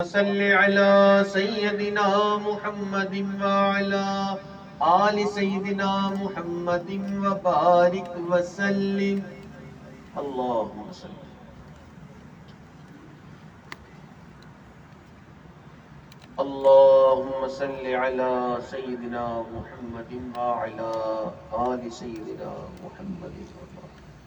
صل على سيدنا محمد وعلى آل سيدنا محمد وبارك وسلم. اللهم صل. اللهم صل على سيدنا محمد وعلى آل سيدنا محمد وبارك.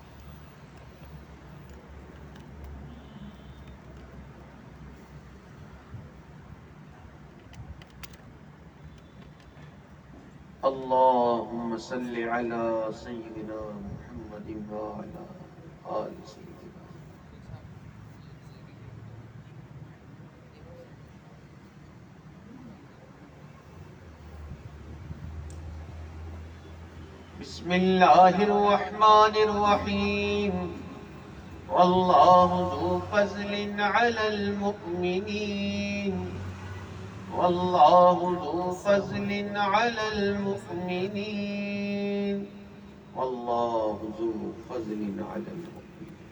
اللهم صل على سيدنا محمد وعلى آل سيدنا. بسم الله الرحمن الرحيم. والله ذو فضل على المؤمنين. والله ذو فضل على المؤمنين. والله ذو فضل على المؤمنين.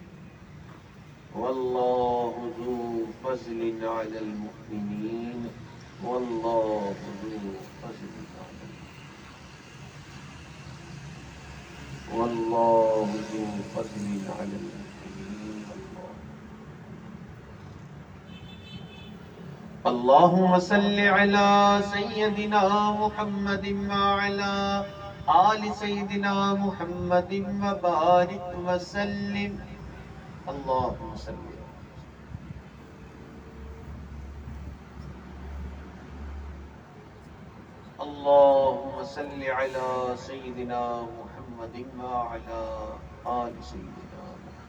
والله ذو فضل على المؤمنين. والله ذو فضل على المؤمنين. والله ذو فضل على المؤمنين. اللهم صل على سيدنا محمد وعلى آل سيدنا محمد وبارك وسلم. اللهم صل. اللهم صل على سيدنا محمد وعلى آل سيدنا محمد.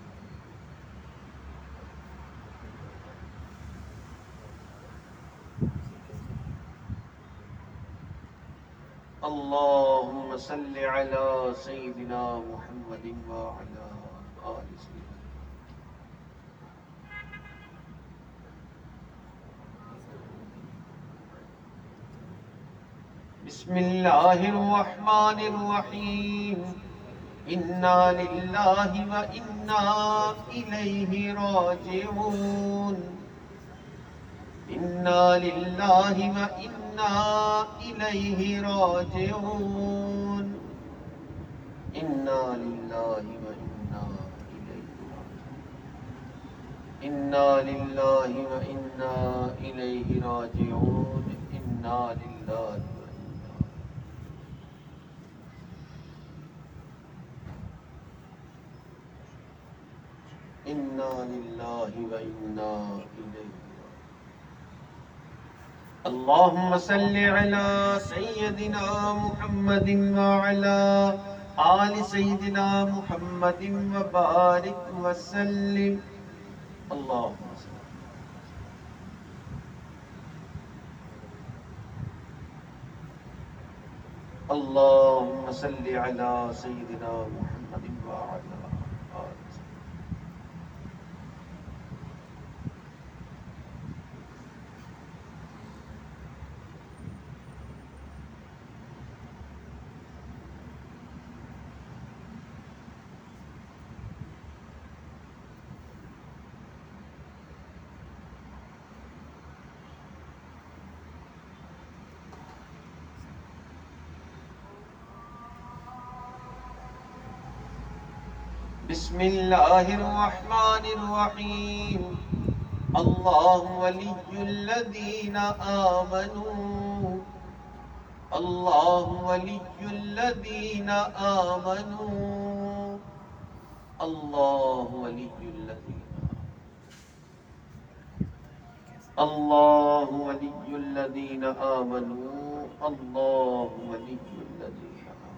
اللهم صل على سيدنا محمد وعلى آل سيدنا. بسم الله الرحمن الرحيم. إنا لله وإنا إليه راجعون. إنا لله وإنا إليه راجعون. إنا لله وإنا إليه راجعون. إنا لله وإنا إليه راجعون. إنا لله. إنا لله وإنا إليه. اللهم صل على سيدنا محمد وعلى آل سيدنا محمد وبارك وسلم. اللهم صل. اللهم صل على سيدنا محمد وعلى آل سيدنا. بسم الله الرحمن الرحيم. الله ولي الذين آمنوا. الله ولي الذين آمنوا. الله ولي الذين. الله ولي الذين آمنوا. الله ولي الذين.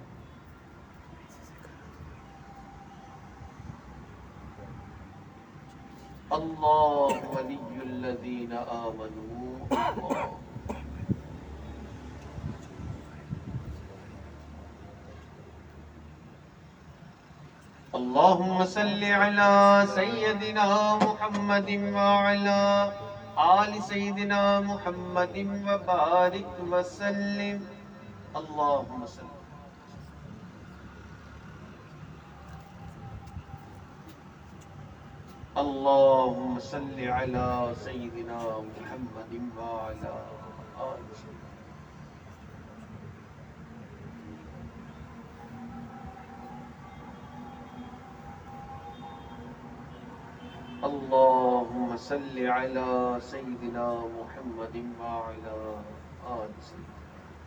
الله ولي الذين آمنوا. الله. اللهم صل على سيدنا محمد وعلى آل سيدنا محمد وبارك وسلم. اللهم صل. اللهم صل على سيدنا محمد وعلى آل سيدنا. اللهم صل على سيدنا محمد وعلى آل سيدنا.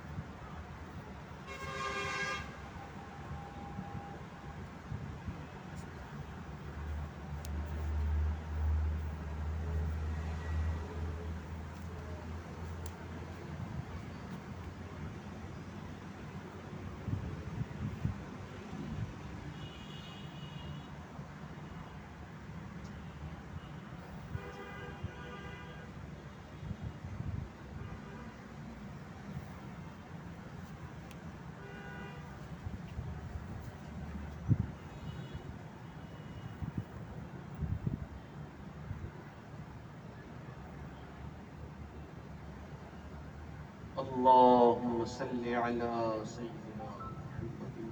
اللهم صل على سيدنا محمد.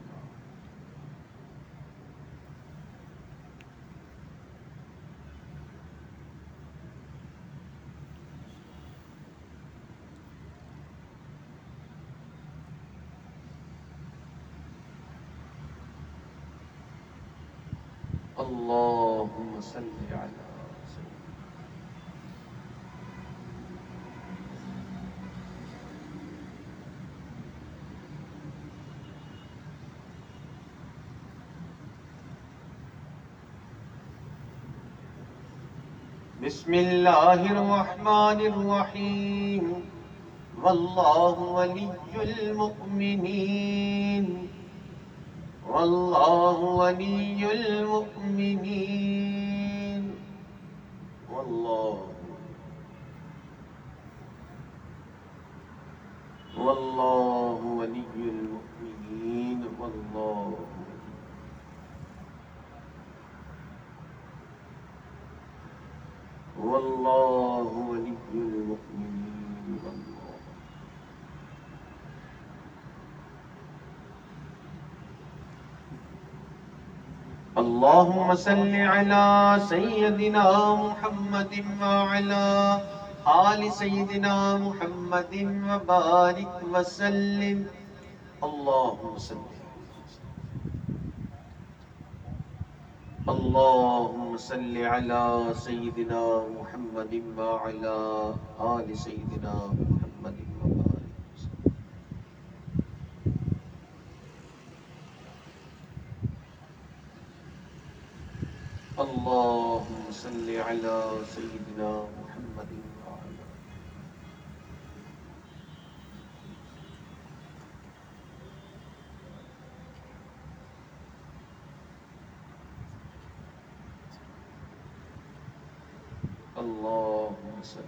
اللهم صل على سيدنا. بسم الله الرحمن الرحيم. والله ولي المؤمنين. والله ولي المؤمنين. والله ولي المؤمنين. والله ولي المؤمنين. اللهم صل على سيدنا محمد وعلى آل سيدنا محمد وبارك وسلم. اللهم صل. اللهم صل على سيدنا محمد وعلى آل سيدنا محمد وبارك وسلم. اللهم صل على سيدنا محمد وعلى. اللهم صل.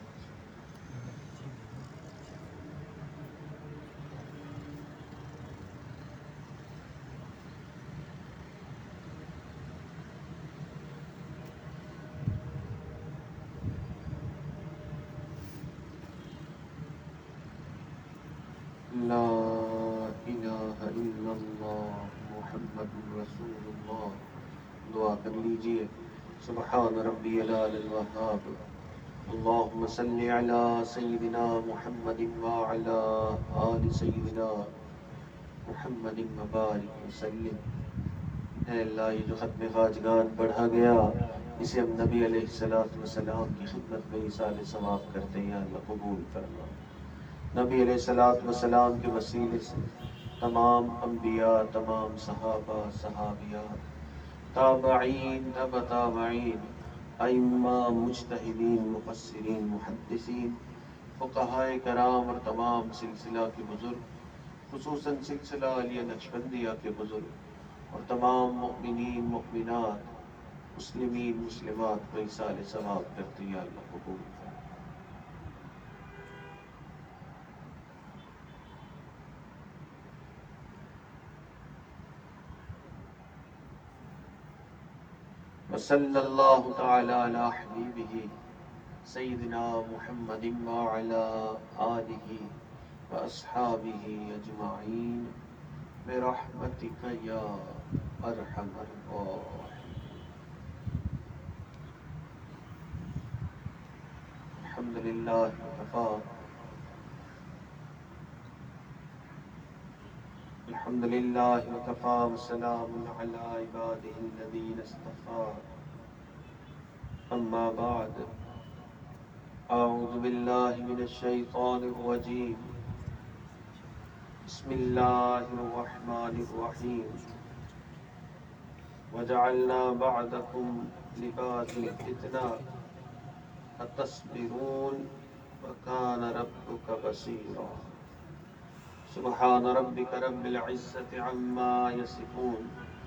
لا الہ الا اللہ محمد رسول اللہ. دعا کر لیجئے. سبحان ربی العلی الوہاب. اللہم صلی علی سیدنا محمد وعلی آل سیدنا محمد وبارک وسلم. اے اللہ، یہ جو ختم خواجگان پڑھا گیا، اسے ہم نبی علیہ السلام کی خدمت میں ایصال ثواب کرتے ہیں. یا اللہ قبول فرما. نبی علیہ السلام کے وسیلے سے تمام انبیاء، تمام صحابہ، صحابیات، تابعین، تبع تابعین، ائمہ، مجتہدین، مفسرین، محدثین، فقہائے کرام اور تمام سلسلہ کے بزرگ، خصوصاً سلسلہ علیہ نقشبندیہ کے بزرگ، اور تمام مؤمنین، مؤمنات، مسلمین، مسلمات کو ایصال ثواب کرتے ہیں. یا اللہ قبول فرما. وصلی اللہ تعالی علی حبیبہ سیدنا محمد وعلی آلہ واصحابہ اجمعین برحمتک یا ارحم الراحمین. الحمد لله وكفى الحمد لله وكفى وسلام على عباده الذين اصطفى أما بعد أعوذ بالله من الشيطان الرجيم بسم الله الرحمن الرحيم وجعلنا بعدكم لبعض فتنة أتصبرون وكان ربك بصيرا سبحان ربك رب العزة عما يصفون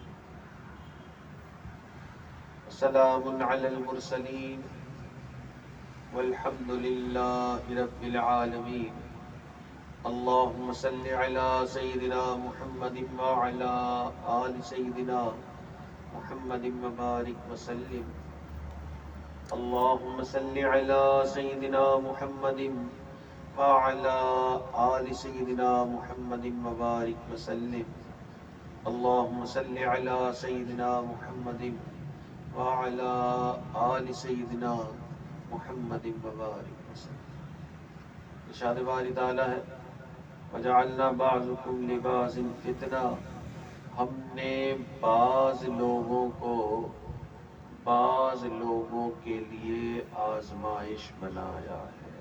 وسلام على المرسلين والحمد لله رب العالمين اللهم صل على سيدنا محمد وعلى آل سيدنا محمد وبارك وسلم اللهم صل على سيدنا محمد وعلى آل سيدنا محمد وبارك وسلم اللهم صل على سيدنا محمد وعلى آل سيدنا محمد وبارك وسلم. ارشاد باری تعالی ہے وجعلنا بعضكم لبعض فتنہ، ہم نے بعض لوگوں کو بعض لوگوں کے لیے آزمائش بنایا ہے.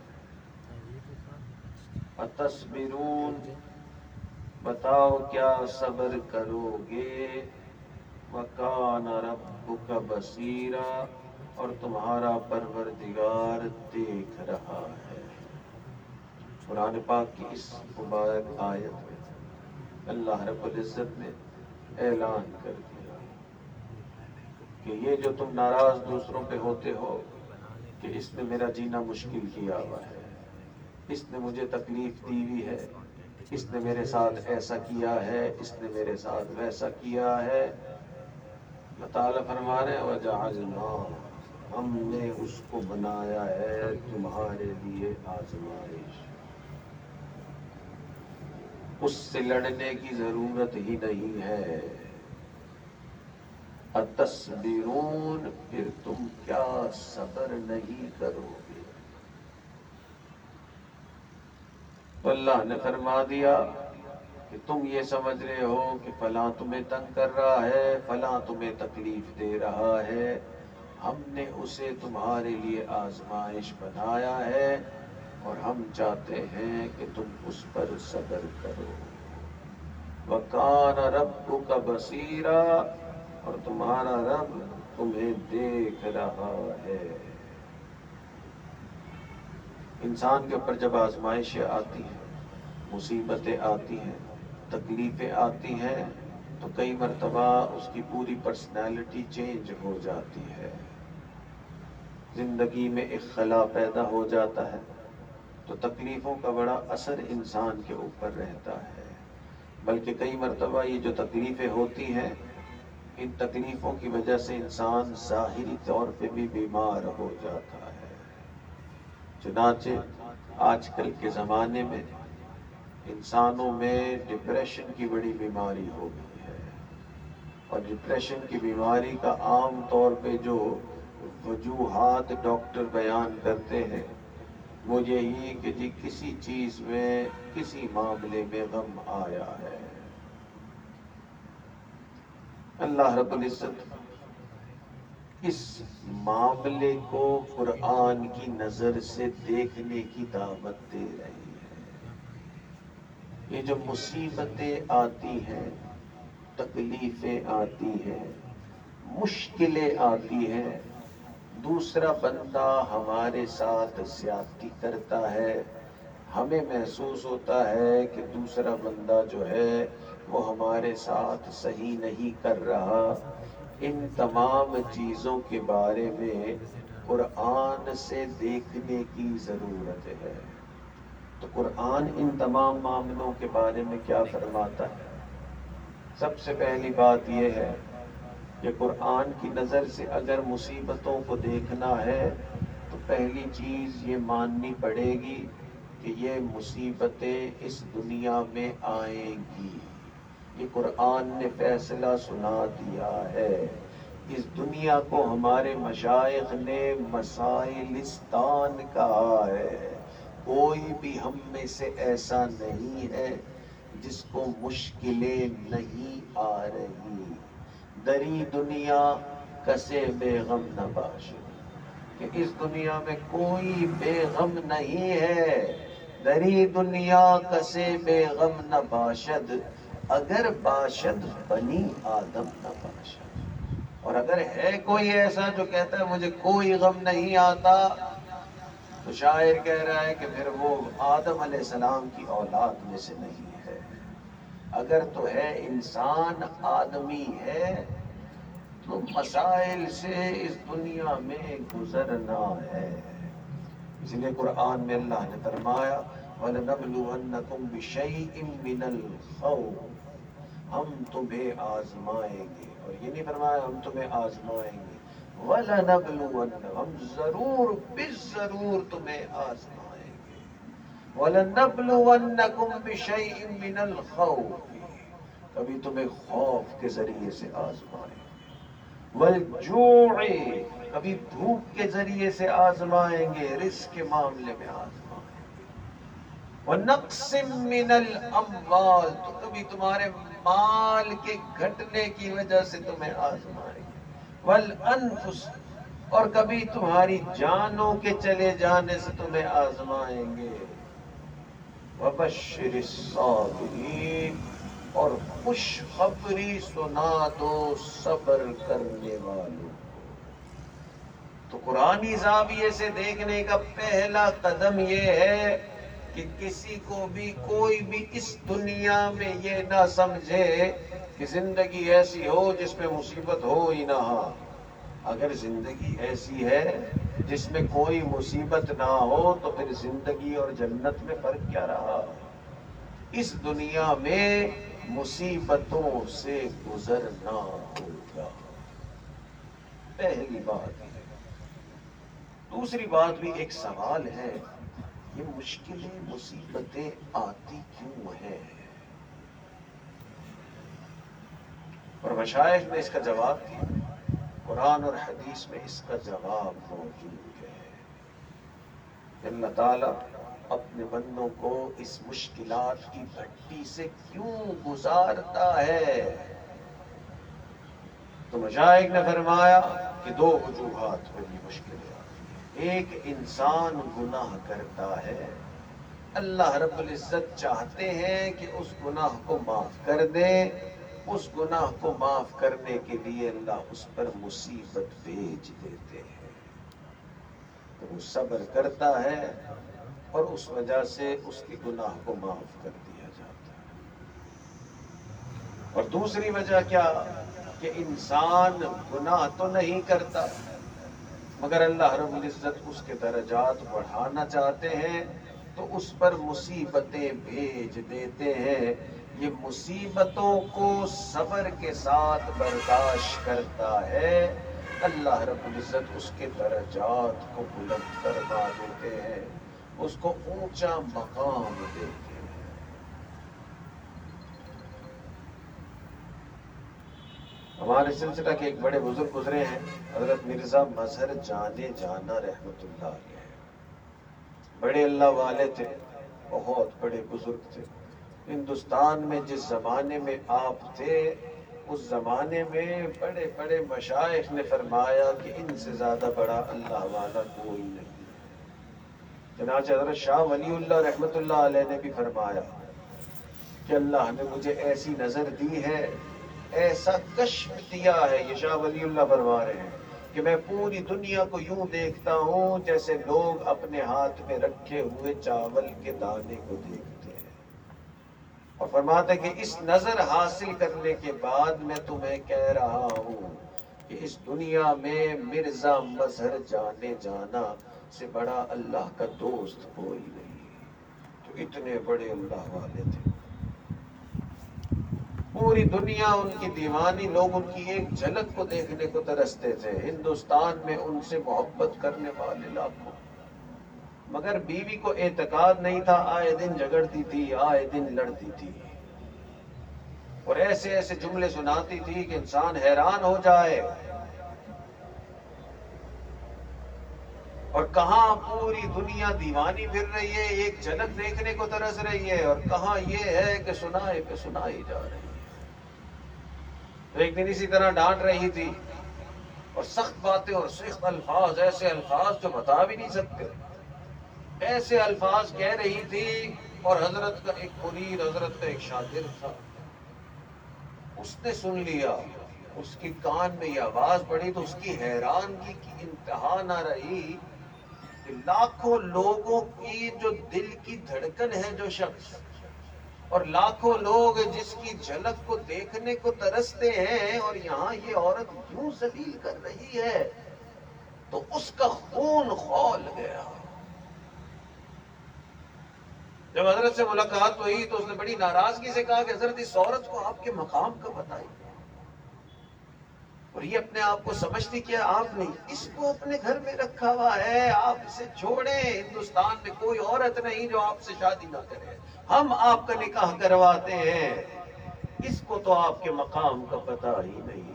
اتصبرون، بتاؤ کیا صبر کرو گے؟ وَكَانَ رَبُّكَ بَصِيرًا، اور تمہارا پروردگار دیکھ رہا ہے. قرآن پاک کی اس مبارک آیت میں اللہ رب العزت نے اعلان کر دیا کہ یہ جو تم ناراض دوسروں پہ ہوتے ہو کہ اس نے میرا جینا مشکل کیا ہوا ہے، اس نے مجھے تکلیف دی ہوئی ہے، اس نے میرے ساتھ ایسا کیا ہے، اس نے میرے ساتھ ویسا کیا ہے. اللہ تعالیٰ فرما رہے ہیں وَجَعَلْنَا، ہم نے اس کو بنایا ہے تمہارے لیے آزمائش. اس سے لڑنے کی ضرورت ہی نہیں ہے. اتصبرون، پھر تم کیا صبر نہیں کرو گے؟ تو اللہ نے فرما دیا کہ تم یہ سمجھ رہے ہو کہ فلاں تمہیں تنگ کر رہا ہے، فلاں تمہیں تکلیف دے رہا ہے، ہم نے اسے تمہارے لیے آزمائش بنایا ہے اور ہم چاہتے ہیں کہ تم اس پر صبر کرو. وَكَانَ رَبُّكَ بَصِيرًا، اور تمہارا رب تمہیں دیکھ رہا ہے. انسان کے اوپر جب آزمائشیں آتی ہیں، مصیبتیں آتی ہیں، تکلیفیں آتی ہیں، تو کئی مرتبہ اس کی پوری پرسنالٹی چینج ہو جاتی ہے. زندگی میں ایک خلا پیدا ہو جاتا ہے، تو تکلیفوں کا بڑا اثر انسان کے اوپر رہتا ہے. بلکہ کئی مرتبہ یہ جو تکلیفیں ہوتی ہیں، ان تکلیفوں کی وجہ سے انسان ظاہری طور پہ بھی بیمار ہو جاتا ہے. چنانچہ آج کل کے زمانے میں انسانوں میں ڈپریشن کی بڑی بیماری ہو گئی ہے، اور ڈپریشن کی بیماری کا عام طور پہ جو وجوہات ڈاکٹر بیان کرتے ہیں وہ یہی کہ جی کسی چیز میں، کسی معاملے میں غم آیا ہے. اللہ رب العزت اس معاملے کو قرآن کی نظر سے دیکھنے کی دعوت دے رہی ہے. یہ جو مصیبتیں آتی ہیں، تکلیفیں آتی ہیں، مشکلیں آتی ہیں، دوسرا بندہ ہمارے ساتھ زیادتی کرتا ہے، ہمیں محسوس ہوتا ہے کہ دوسرا بندہ جو ہے وہ ہمارے ساتھ صحیح نہیں کر رہا. ان تمام چیزوں کے بارے میں قرآن سے دیکھنے کی ضرورت ہے. تو قرآن ان تمام معاملوں کے بارے میں کیا فرماتا ہے؟ سب سے پہلی بات یہ ہے کہ قرآن کی نظر سے اگر مصیبتوں کو دیکھنا ہے تو پہلی چیز یہ ماننی پڑے گی کہ یہ مصیبتیں اس دنیا میں آئیں گی. یہ قرآن نے فیصلہ سنا دیا ہے. اس دنیا کو ہمارے مشائخ نے مسائلستان کہا ہے. کوئی بھی ہم میں سے ایسا نہیں ہے جس کو مشکلیں نہیں آ رہی. دری دنیا کسے بے غم نہ باشد، کہ اس دنیا میں کوئی بے غم نہیں ہے. دری دنیا کسے بے غم نہ باشد، اگر باشد بنی آدم نہ باشد. اور اگر ہے کوئی ایسا جو کہتا ہے مجھے کوئی غم نہیں آتا، تو شاعر کہہ رہا ہے کہ پھر وہ آدم علیہ السلام کی اولاد میں سے نہیں ہے. اگر تو ہے انسان آدمی ہے تو مسائل سے اس دنیا میں گزرنا ہے. اس لیے قرآن میں اللہ نے فرمایا وَلَنَبْلُوَنَّكُمْ بِشَيْءٍ مِّنَ الْخَوْفِ، ہم تمہیں آزمائیں گے. اور یہ نہیں فرمایا ہم تمہیں آزمائیں گے، وَلَنَبْلُوَنَّ، ہم ضرور بالضرور تمہیں آزمائیں گے. وَلَنَبْلُوَنَّكُمْ بِشَيْءٍ مِّنَ الْخَوْفِ، کبھی تمہیں خوف کے ذریعے سے آزمائیں گے. والجوع، کبھی بھوک کے ذریعے سے آزمائیں گے، رزق کے معاملے میں آزمائیں گے. وَنَقْصٍ مِّنَ الْأَمْوَالِ، تو کبھی تمہارے مال کے گھٹنے کی وجہ سے تمہیں آزمائیں گے. وَالْأَنفُسِ، اور کبھی تمہاری جانوں کے چلے جانے سے تمہیں آزمائیں گے. وَبَشِّرِ الصَّابِرِينَ، اور خوشخبری سنا دو صبر کرنے والوں کو. تو قرآنی زاویے سے دیکھنے کا پہلا قدم یہ ہے کہ کسی کو بھی کوئی بھی اس دنیا میں یہ نہ سمجھے کہ زندگی ایسی ہو جس میں مصیبت ہو ہی نہ ہو. اگر زندگی ایسی ہے جس میں کوئی مصیبت نہ ہو تو پھر زندگی اور جنت میں فرق کیا رہا؟ اس دنیا میں مصیبتوں سے گزرنا ہوگا، پہلی بات ہے. دوسری بات بھی ایک سوال ہے، یہ مشکلیں مصیبتیں آتی کیوں ہیں؟ اور مشائخ نے اس کا جواب دیا، قرآن اور حدیث میں اس کا جواب موجود ہے. اللہ تعالیٰ اپنے بندوں کو اس مشکلات کی بھٹی سے کیوں گزارتا ہے؟ تو مشائخ نے فرمایا کہ دو وجوہات پر یہ مشکلیں آتی ہیں. ایک، انسان گناہ کرتا ہے، اللہ رب العزت چاہتے ہیں کہ اس گناہ کو معاف کر دے. اس گناہ کو معاف کرنے کے لیے اللہ اس پر مصیبت بھیج دیتے ہیں، تو وہ صبر کرتا ہے اور اس وجہ سے اس کے گناہ کو معاف کر دیا جاتا ہے. اور دوسری وجہ کیا کہ انسان گناہ تو نہیں کرتا مگر اللہ رب العزت اس کے درجات بڑھانا چاہتے ہیں تو اس پر مصیبتیں بھیج دیتے ہیں. یہ مصیبتوں کو صبر کے ساتھ برداشت کرتا ہے، اللہ رب العزت اس کے درجات کو بلند کروا دیتے ہیں، اس کو اونچا مقام دیتے ہیں. ہمارے سلسلہ کے ایک بڑے بزرگ گزرے ہیں، حضرت مرزا مظہر جانے جانا رحمت اللہ علیہ. بڑے اللہ والے تھے، بہت بڑے بزرگ تھے. ہندوستان میں جس زمانے میں آپ تھے اس زمانے میں بڑے بڑے مشائخ نے فرمایا کہ ان سے زیادہ بڑا اللہ والا کوئی نہیں. چنانچہ حضرت شاہ ولی اللہ رحمت اللہ علیہ نے بھی فرمایا کہ اللہ نے مجھے ایسی نظر دی ہے، ایسا کشف دیا ہے. یہ شاہ ولی اللہ فرما رہے ہیں کہ میں پوری دنیا کو یوں دیکھتا ہوں جیسے لوگ اپنے ہاتھ میں رکھے ہوئے چاول کے دانے کو دیکھتے ہیں. اور فرماتا ہے کہ اس نظر حاصل کرنے کے بعد میں تمہیں کہہ رہا ہوں کہ اس دنیا میں مرزا مظہر جانے جانا سے بڑا اللہ کا دوست کوئی نہیں. تو اتنے بڑے اللہ والے تھے، پوری دنیا ان کی دیوانی، لوگ ان کی ایک جھلک کو دیکھنے کو ترستے تھے. ہندوستان میں ان سے محبت کرنے والے لاکھوں، مگر بیوی کو اعتقاد نہیں تھا، آئے دن جھگڑتی تھی، آئے دن لڑتی تھی اور ایسے ایسے جملے سناتی تھی کہ انسان حیران ہو جائے. اور کہاں پوری دنیا دیوانی پھر رہی ہے، ایک جھلک دیکھنے کو ترس رہی ہے، اور کہاں یہ ہے کہ سنائے پہ سنائی جا رہی ہے۔ تو ایک دن اسی طرح ڈانٹ رہی تھی، اور سخت باتیں اور سخت الفاظ، ایسے الفاظ جو بتا بھی نہیں سکتے، ایسے الفاظ کہہ رہی تھی۔ اور حضرت کا ایک مرید، حضرت کا ایک شاگرد تھا، اس نے سن لیا، اس کی کان میں یہ آواز پڑی تو اس کی حیرانگی کی انتہا نہ رہی کہ لاکھوں لوگوں کی جو دل کی دھڑکن ہے جو شخص، اور لاکھوں لوگ جس کی جھلک کو دیکھنے کو ترستے ہیں، اور یہاں یہ عورت یوں ذلیل کر رہی ہے، تو اس کا خون کھول گیا۔ جب حضرت سے ملاقات ہوئی تو اس نے بڑی ناراضگی سے کہا کہ حضرت اس عورت کو آپ کے مقام کا بتائیے، اور یہ اپنے آپ کو سمجھتی کیا آپ نہیں، اس کو اپنے گھر میں رکھا ہوا ہے، آپ اسے چھوڑیں، ہندوستان میں کوئی عورت نہیں جو آپ سے شادی نہ کرے، ہم آپ کا نکاح کرواتے ہیں، اس کو تو آپ کے مقام کا پتہ ہی نہیں۔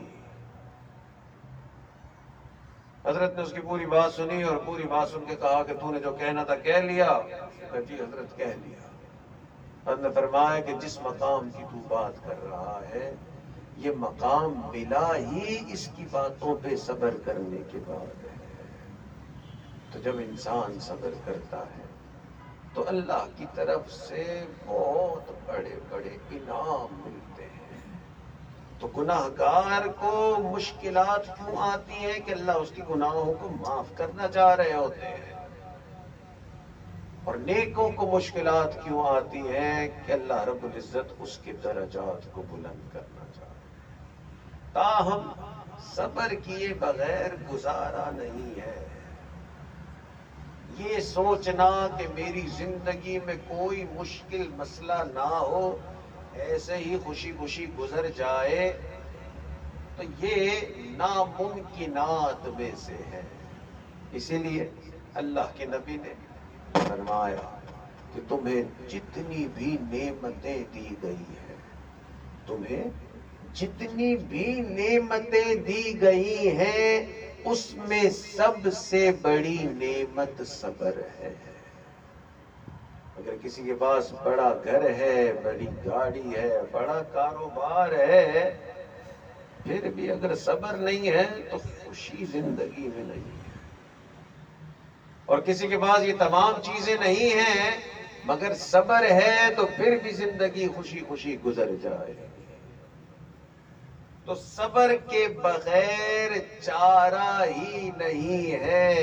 حضرت نے اس کی پوری بات سنی، اور پوری بات سن کے کہا کہ تو نے جو کہنا تھا کہہ لیا؟ کہا جی حضرت کہہ لیا۔ حضرت نے فرمایا کہ جس مقام کی تو بات کر رہا ہے، یہ مقام ملا ہی اس کی باتوں پہ صبر کرنے کے بعد ہے۔ تو جب انسان صبر کرتا ہے تو اللہ کی طرف سے بہت بڑے بڑے انعام ملتے ہیں۔ تو گناہگار کو مشکلات کیوں آتی ہیں کہ اللہ اس کی گناہوں کو معاف کرنا چاہ رہے ہوتے ہیں، اور نیکوں کو مشکلات کیوں آتی ہیں کہ اللہ رب العزت اس کے درجات کو بلند کرنا چاہ رہے ہیں۔ تاہم صبر کیے بغیر گزارا نہیں ہے۔ یہ سوچنا کہ میری زندگی میں کوئی مشکل مسئلہ نہ ہو، ایسے ہی خوشی خوشی گزر جائے، تو یہ ناممکنات میں سے ہے۔ اسی لیے اللہ کے نبی نے فرمایا کہ تمہیں جتنی بھی نعمتیں دی گئی ہیں، تمہیں جتنی بھی نعمتیں دی گئی ہیں، اس میں سب سے بڑی نعمت صبر ہے۔ اگر کسی کے پاس بڑا گھر ہے، بڑی گاڑی ہے، بڑا کاروبار ہے، پھر بھی اگر صبر نہیں ہے تو خوشی زندگی میں نہیں ہے۔ اور کسی کے پاس یہ تمام چیزیں نہیں ہیں مگر صبر ہے تو پھر بھی زندگی خوشی خوشی گزر جائے۔ تو صبر کے بغیر چارہ ہی نہیں ہے۔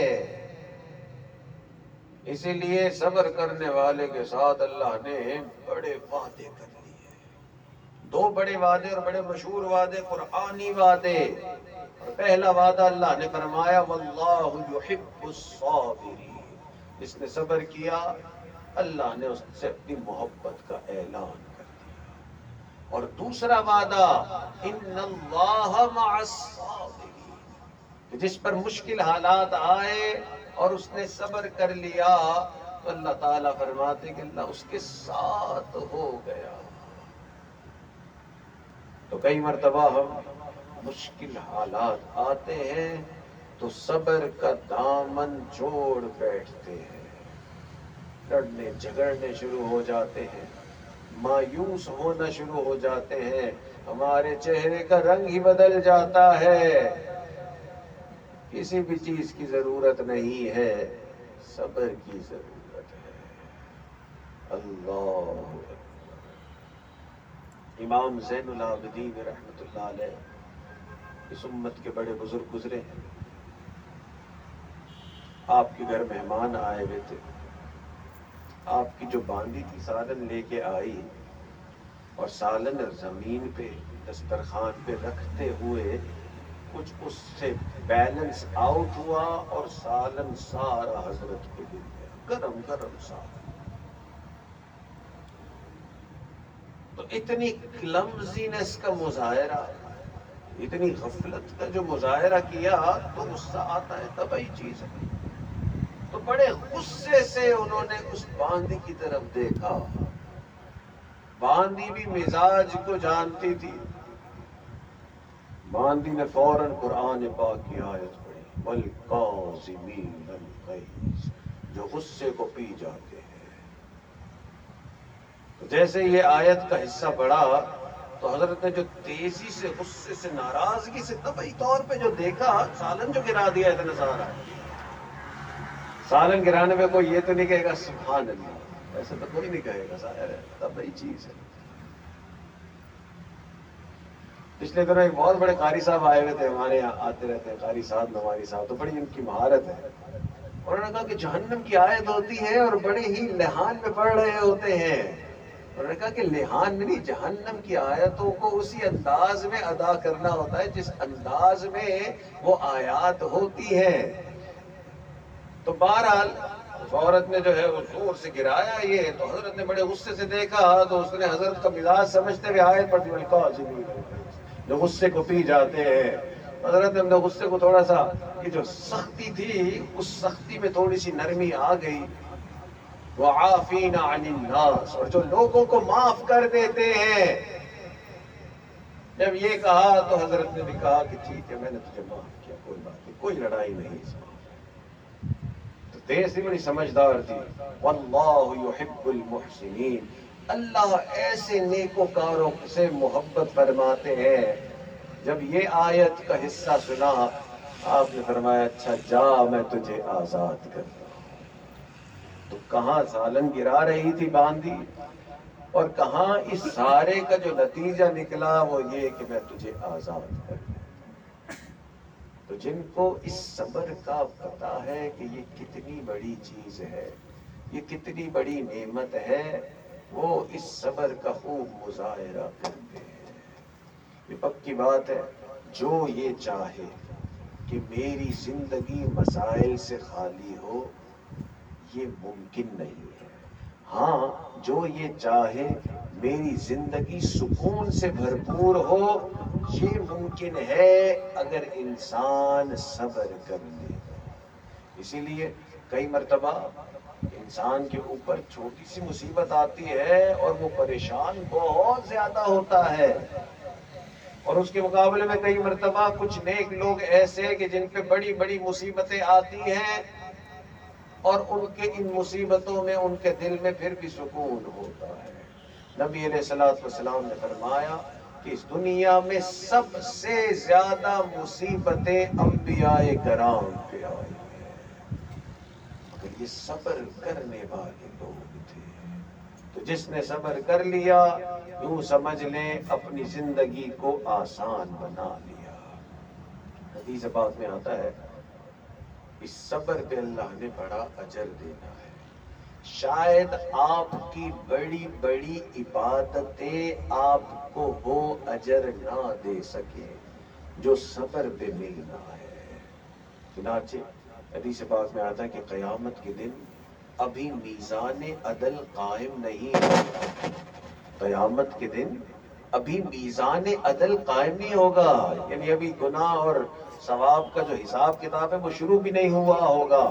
اسی لیے صبر کرنے والے کے ساتھ اللہ نے بڑے وعدے کر لیے، دو بڑے وعدے اور بڑے مشہور وعدے، قرآنی وعدے۔ اور پہلا وعدہ اللہ نے فرمایا واللہ یحب الصابرین، جس نے صبر کیا اللہ نے اس سے اپنی محبت کا اعلان کر دیا۔ اور دوسرا وعدہ ان اللہ مع الصابرین، جس پر مشکل حالات آئے اور اس نے صبر کر لیا تو اللہ تعالیٰ فرماتے کہ اللہ اس کے ساتھ ہو گیا۔ تو کئی مرتبہ ہم مشکل حالات آتے ہیں تو صبر کا دامن چھوڑ بیٹھتے ہیں، لڑنے جھگڑنے شروع ہو جاتے ہیں، مایوس ہونا شروع ہو جاتے ہیں، ہمارے چہرے کا رنگ ہی بدل جاتا ہے۔ کسی بھی چیز کی ضرورت نہیں ہے، صبر کی ضرورت ہے۔ اللہ اکبر۔ امام زین العابدین رحمۃ اللہ علیہ اس امت کے بڑے بزرگ گزرے ہیں۔ آپ کے گھر مہمان آئے ہوئے تھے، آپ کی جو باندی تھی سالن لے کے آئی، اور سالن زمین پہ دسترخوان پہ رکھتے ہوئے کچھ اس سے بیلنس آؤٹ ہوا اور سالن سارا حضرت پہ گر گیا، گرم گرم سالن۔ تو اتنی کلمزینس کا مظاہرہ، اتنی غفلت کا جو مظاہرہ کیا تو غصہ آتا ہے، طبعی چیز ہے۔ تو بڑے غصے سے انہوں نے اس باندی کی طرف دیکھا۔ باندی بھی مزاج کو جانتی تھی، باندی نے فوراً قرآن پاک کی آیت پڑھی والکاظمین الغیظ، جو غصے کو پی جاتے ہیں۔ تو جیسے یہ آیت کا حصہ پڑھا تو حضرت نے جو تیزی سے غصے سے ناراضگی سے طبعی طور پہ جو دیکھا، سالن جو گرا دیا اتنا سارا، سالن گرانے میں کوئی یہ تو نہیں کہے گا سبحان اللہ، ایسے تو کوئی نہیں کہے گا، ظاہر ہے طبعی چیز ہے۔ پچھلے دنوں ایک بہت بڑے قاری صاحب آئے ہوئے تھے، ہمارے یہاں آتے رہتے ہیں قاری صاحب، نواری صاحب، تو بڑی ان کی مہارت ہے۔ انہوں نے کہا کہ جہنم کی آیت ہوتی ہے اور بڑے ہی لحان میں پڑھ رہے ہوتے ہیں۔ انہوں نے کہا کہ لحان میں نہیں، جہنم کی آیتوں کو اسی انداز میں ادا کرنا ہوتا ہے جس انداز میں وہ آیات ہوتی ہیں۔ تو بہرحال اس عورت نے جو ہے وہ زور سے گرایا یہ، تو حضرت نے بڑے غصے سے دیکھا، تو اس نے حضرت کا مزاج سمجھتے ہوئے آیت پڑھی، والکاظمین الغیظ، جو غصے کو پی جاتے ہیں۔ حضرت نے اپنے غصے کو تھوڑا سا، یہ جو سختی تھی اس سختی میں تھوڑی سی نرمی آ گئی۔ وعافین عن الناس، اور جو لوگوں کو معاف کر دیتے ہیں۔ جب یہ کہا تو حضرت نے بھی کہا کہ ٹھیک ہے میں نے تجھے معاف کیا، کوئی بات نہیں، کوئی لڑائی نہیں اس میں۔ تو تیسری بڑی سمجھدار تھی، واللہ یحب المحسنین، اللہ ایسے نیکوکاروں سے محبت فرماتے ہیں۔ جب یہ آیت کا حصہ سنا آپ نے فرمایا اچھا جا میں تجھے آزاد کرتا ہوں۔ تو کہاں سالن گرا رہی تھی باندھی، اور کہاں اس سارے کا جو نتیجہ نکلا وہ یہ کہ میں تجھے آزاد کر دوں۔ تو جن کو اس صبر کا پتہ ہے کہ یہ کتنی بڑی چیز ہے، یہ کتنی بڑی نعمت ہے، وہ اس صبر کا خوب مظاہرہ کرتے ہیں۔ یہ پکی بات ہے، جو یہ چاہے کہ میری زندگی مسائل سے خالی ہو، یہ ممکن نہیں ہے۔ ہاں جو یہ چاہے میری زندگی سکون سے بھرپور ہو، یہ ممکن ہے اگر انسان صبر کر لے۔ اسی لیے کئی مرتبہ انسان کے اوپر چھوٹی سی مصیبت آتی ہے اور وہ پریشان بہت زیادہ ہوتا ہے، اور اس کے مقابلے میں کئی مرتبہ کچھ نیک لوگ ایسے کہ جن پہ بڑی بڑی مصیبتیں آتی ہیں اور ان کے ان مصیبتوں میں ان کے دل میں پھر بھی سکون ہوتا ہے۔ نبی علیہ الصلوۃ والسلام نے فرمایا کہ اس دنیا میں سب سے زیادہ مصیبتیں انبیاء کرام پہ آئی ہیں، مگر یہ صبر کرنے والے لوگ تھے۔ تو جس نے صبر کر لیا، یوں سمجھ لیں اپنی زندگی کو آسان بنا لیا۔ حدیث پاک میں آتا ہے اس صبر پہ اللہ نے بڑا اجر دینا ہے۔ شاید آپ کی بڑی بڑی عبادتیں آپ کو وہ اجر نہ دے سکے جو صبر پہ ملنا ہے۔ چنانچہ حدیث پاک میں آتا ہے کہ قیامت کے دن ابھی میزان عدل قائم نہیں ہوگا، قیامت کے دن ابھی میزان عدل قائم نہیں ہوگا، یعنی ابھی گناہ اور ثواب کا جو حساب کتاب ہے وہ شروع بھی نہیں ہوا ہوگا،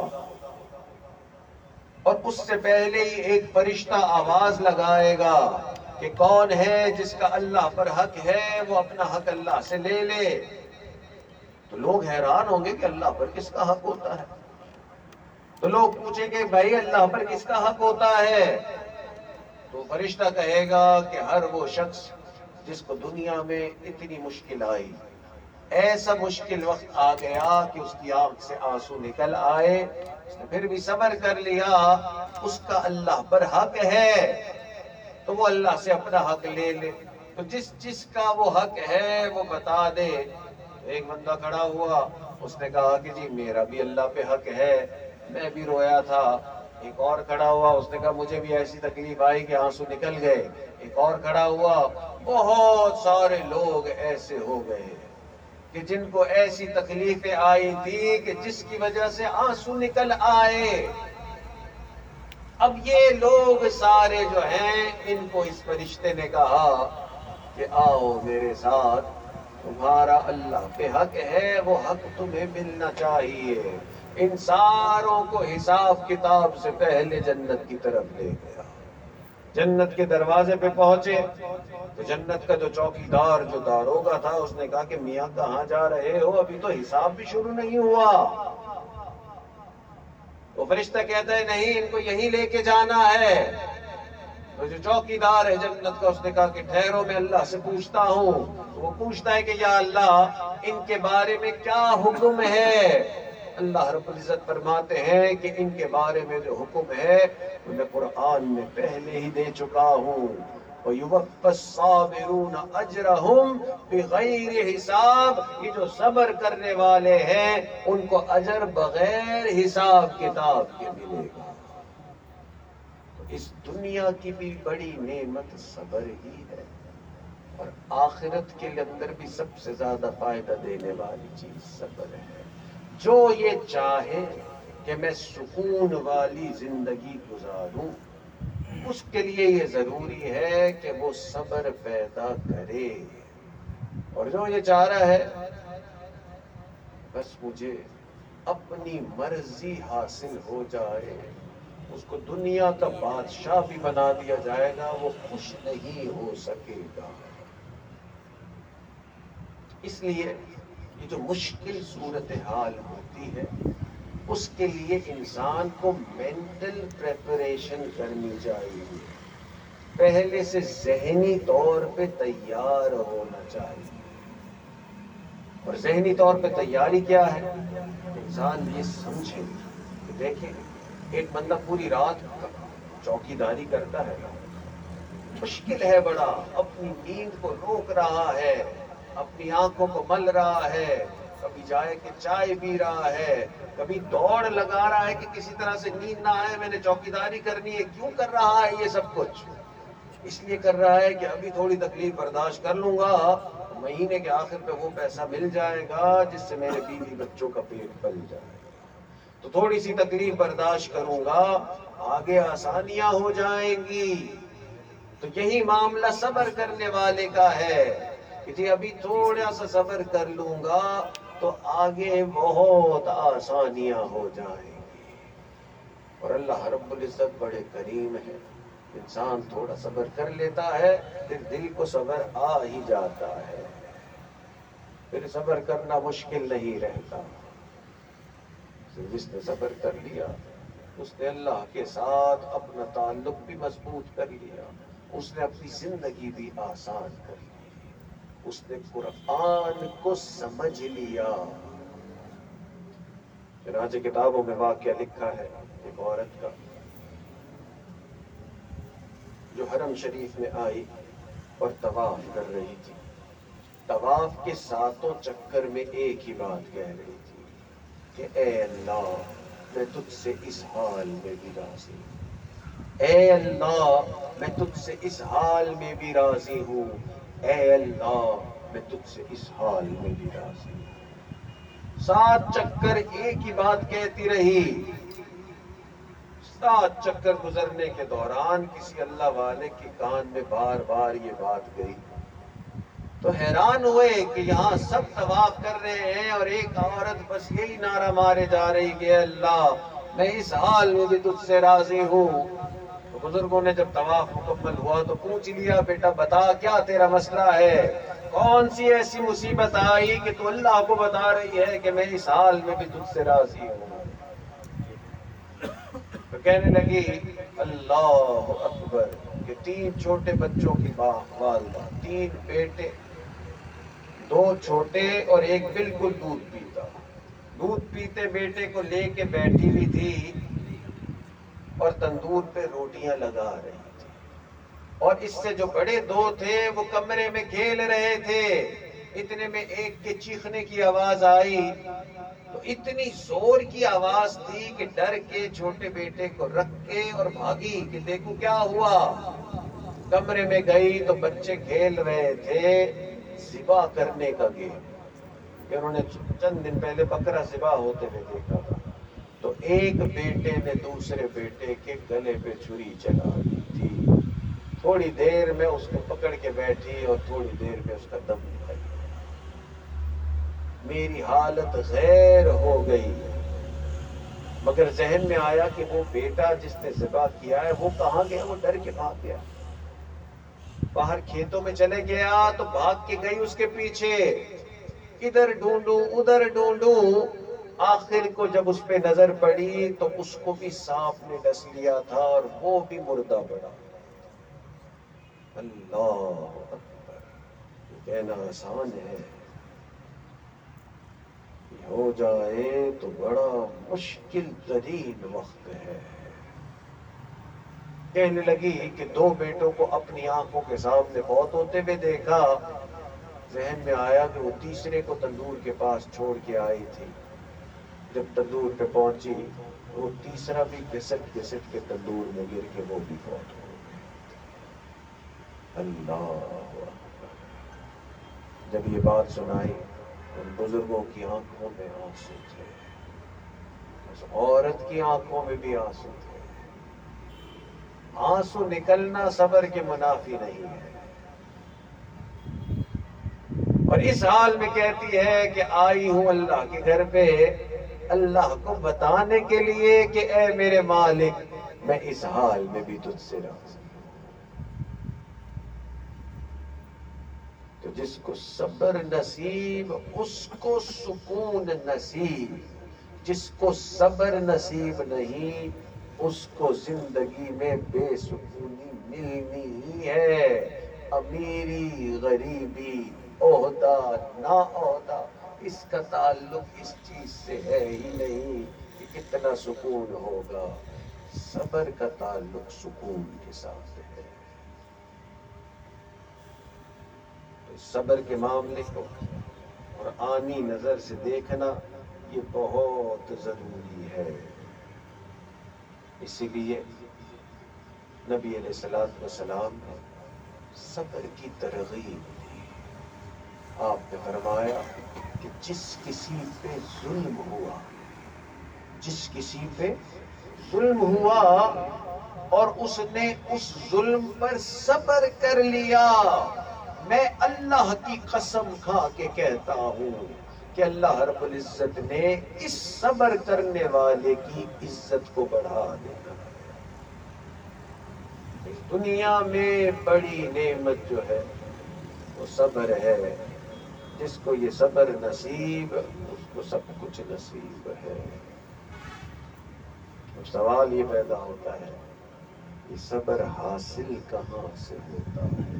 اور اس سے پہلے ہی ایک فرشتہ آواز لگائے گا کہ کون ہے جس کا اللہ پر حق ہے وہ اپنا حق اللہ سے لے لے۔ تو لوگ حیران ہوں گے کہ اللہ پر کس کا حق ہوتا ہے، تو لوگ پوچھیں گے بھائی اللہ پر کس کا حق ہوتا ہے، تو فرشتہ کہے گا کہ ہر وہ شخص جس کو دنیا میں اتنی مشکل آئی، ایسا مشکل وقت آ گیا کہ اس کی آنکھ سے آنسو نکل آئے، اس نے پھر بھی صبر کر لیا، اس کا اللہ پر حق ہے تو وہ اللہ سے اپنا حق لے لے۔ تو جس کا وہ حق ہے وہ بتا دے۔ ایک بندہ کھڑا ہوا، اس نے کہا کہ جی میرا بھی اللہ پہ حق ہے، میں بھی رویا تھا۔ ایک اور کھڑا ہوا، اس نے کہا مجھے بھی ایسی تکلیف آئی کہ آنسو نکل گئے۔ ایک اور کھڑا ہوا، بہت سارے لوگ ایسے ہو گئے کہ جن کو ایسی تکلیفیں آئی تھی کہ جس کی وجہ سے آنسو نکل آئے۔ اب یہ لوگ سارے جو ہیں ان کو اس فرشتے نے کہا کہ آؤ میرے ساتھ، تمہارا اللہ پہ حق ہے، وہ حق تمہیں ملنا چاہیے۔ ان ساروں کو حساب کتاب سے پہلے جنت کی طرف لے گیا۔ جنت کے دروازے پہ پہنچے تو جنت کا جو چوکیدار جو داروغہ تھا اس نے کہا کہ میاں کہاں جا رہے ہو؟ ابھی تو حساب بھی شروع نہیں ہوا۔ وہ فرشتہ کہتا ہے نہیں، ان کو یہیں لے کے جانا ہے۔ تو جو چوکیدار ہے جنت کا اس نے کہا کہ ٹھہرو میں اللہ سے پوچھتا ہوں۔ وہ پوچھتا ہے کہ یا اللہ ان کے بارے میں کیا حکم ہے؟ اللہ رب العزت فرماتے ہیں کہ ان کے بارے میں جو حکم ہے وہ میں قرآن میں پہلے ہی دے چکا ہوں۔ وَيُوَفَّى الصَّابِرُونَ أَجْرَهُمْ بِغَيْرِ حِسَابٍ، یہ جو صبر کرنے والے ہیں ان کو اجر بغیر حساب کتاب کے ملے گا۔ اس دنیا کی بھی بڑی نعمت صبر ہی ہے، اور آخرت کے اندر بھی سب سے زیادہ فائدہ دینے والی چیز صبر ہے۔ جو یہ چاہے کہ میں سکون والی زندگی گزاروں، اس کے لیے یہ ضروری ہے کہ وہ صبر پیدا کرے، اور جو یہ چاہ رہا ہے بس مجھے اپنی مرضی حاصل ہو جائے، اس کو دنیا کا بادشاہ بھی بنا دیا جائے گا، وہ خوش نہیں ہو سکے گا۔ اس لیے یہ جو مشکل صورتحال ہوتی ہے اس کے لیے انسان کو مینٹل پریپریشن کرنی چاہیے، پہلے سے ذہنی طور پہ تیار ہونا چاہیے۔ اور ذہنی طور پہ تیاری کیا ہے؟ انسان یہ سمجھے کہ دیکھیں ایک بندہ پوری رات چوکیداری کرتا ہے، مشکل ہے بڑا، اپنی نیند کو روک رہا ہے، اپنی آنکھوں کو مل رہا ہے، کبھی جائے کہ چائے پی رہا ہے، کبھی دوڑ لگا رہا ہے کہ کسی طرح سے نیند نہ آئے، میں نے چوکیداری کرنی ہے۔ کیوں کر رہا ہے یہ سب کچھ؟ اس لیے کر رہا ہے کہ ابھی تھوڑی تکلیف برداشت کر لوں گا، مہینے کے آخر پہ وہ پیسہ مل جائے گا جس سے میرے بیوی بچوں کا پیٹ پل جائے گا، تو تھوڑی سی تکلیف برداشت کروں گا، آگے آسانیاں ہو جائیں گی۔ تو یہی معاملہ صبر کرنے والے کا ہے کہ جی ابھی تھوڑا سا صبر کر لوں گا تو آگے بہت آسانیاں ہو جائیں گی۔ اور اللہ رب العزت بڑے کریم ہے، انسان تھوڑا صبر کر لیتا ہے پھر دل کو صبر آ ہی جاتا ہے، پھر صبر کرنا مشکل نہیں رہتا۔ جس نے صبر کر لیا اس نے اللہ کے ساتھ اپنا تعلق بھی مضبوط کر لیا، اس نے اپنی زندگی بھی آسان کر لی، اس نے قرآن کو سمجھ لیا۔ چنانچہ کتابوں میں واقعہ لکھا ہے ایک عورت کا جو حرم شریف میں آئی اور طواف کر رہی تھی، طواف کے 7 چکر میں ایک ہی بات کہہ رہی تھی کہ اے اللہ میں تجھ سے اس حال میں بھی راضی ہوں، اے اللہ میں تجھ سے اس حال میں بھی راضی ہوں، اے اللہ میں تجھ سے اس حال میں بھی راضی ہوں۔ 7 چکر ایک ہی بات کہتی رہی۔ 7 چکر گزرنے کے دوران کسی اللہ والے کے کان میں بار بار یہ بات گئی تو حیران ہوئے کہ یہاں سب طواف کر رہے ہیں اور ایک عورت بس یہی نعرہ مارے جا رہی کہ اللہ میں اس حال میں بھی تجھ سے راضی ہوں۔ تو بزرگوں نے جب طواف مکمل ہوا تو پوچھ لیا بیٹا بتا کیا تیرا مسئلہ ہے، کون سی ایسی مصیبت آئی کہ تو اللہ کو بتا رہی ہے کہ میں اس حال میں بھی تجھ سے راضی ہوں؟ تو کہنے لگی اللہ اکبر کہ 3 چھوٹے بچوں کی والدہ، 3 بیٹے، 2 چھوٹے اور ایک بالکل دودھ پیتے بیٹے کو لے کے بیٹھی ہوئی تھی اور تندور پہ روٹیاں لگا رہی تھی، اور اس سے جو بڑے 2 تھے وہ کمرے میں کھیل رہے تھے۔ اتنے میں ایک کے چیخنے کی آواز آئی تو اتنی زور کی آواز تھی کہ ڈر کے چھوٹے بیٹے کو رکھ کے اور بھاگی کہ دیکھو کیا ہوا۔ کمرے میں گئی تو بچے کھیل رہے تھے ذبح کرنے کا گیم، کہ انہوں نے چند دن پہلے بکرا ذبح ہوتے ہوئے دیکھا تھا۔ تو ایک بیٹے نے دوسرے بیٹے کے گلے پہ چھری چلا دی تھی، تھوڑی دیر میں اس کو پکڑ کے بیٹھی اور تھوڑی دیر میں اس کا دم نکل گیا۔ میری حالت غیر ہو گئی، مگر ذہن میں آیا کہ وہ بیٹا جس نے ذبح کیا ہے وہ کہاں گیا، وہ ڈر کے بھاگ گیا، باہر کھیتوں میں چلے گیا تو بھاگ کے گئی اس کے پیچھے، ادھر ڈھونڈوں ادھر ڈھونڈوں، آخر کو جب اس پہ نظر پڑی تو اس کو بھی سانپ نے ڈس لیا تھا اور وہ بھی مردہ پڑا۔ اللہ اکبر، یہ کہنا آسان ہے، یہ ہو جائے تو بڑا مشکل ترین وقت ہے۔ کہنے لگی کہ دو بیٹوں کو اپنی آنکھوں کے سامنے فوت ہوتے ہوئے دیکھا، ذہن میں آیا کہ وہ تیسرے کو تندور کے پاس چھوڑ کے آئی تھی، جب تندور پہ پہنچی وہ تیسرا بھی گھسٹ گھسٹ کے تندور میں گر کے وہ بھی فوت ہو گئے۔ اللہ اکبر، جب یہ بات سنائی ان بزرگوں کی آنکھوں میں آنسو تھے، اس عورت کی آنکھوں میں بھی آنسو تھے۔ آنسو نکلنا صبر کے منافی نہیں ہے، اور اس حال میں کہتی ہے کہ آئی ہوں اللہ کے گھر پہ اللہ کو بتانے کے لیے کہ اے میرے مالک میں اس حال میں بھی تجھ سے راضی ہوں۔ تو جس کو صبر نصیب اس کو سکون نصیب، جس کو صبر نصیب نہیں اس کو زندگی میں بے سکونی ملنی ہی ہے۔ امیری غریبی عہدہ نا عہدہ اس کا تعلق اس چیز سے ہے ہی نہیں کہ کتنا سکون ہوگا، صبر کا تعلق سکون کے ساتھ ہے۔ تو صبر کے معاملے کو اور آنی نظر سے دیکھنا یہ بہت ضروری ہے۔ اسی لیے نبی علیہ الصلوۃ والسلام نے صبر کی ترغیب دی۔ آپ نے فرمایا کہ جس کسی پہ ظلم ہوا، جس کسی پہ ظلم ہوا اور اس نے اس ظلم پر صبر کر لیا، میں اللہ کی قسم کھا کے کہتا ہوں کہ اللہ رب العزت نے اس صبر کرنے والے کی عزت کو بڑھا دینا ہے۔ اس دنیا میں بڑی نعمت جو ہے وہ صبر ہے، جس کو یہ صبر نصیب اس کو سب کچھ نصیب ہے۔ اب سوال یہ پیدا ہوتا ہے کہ صبر حاصل کہاں سے ہوتا ہے؟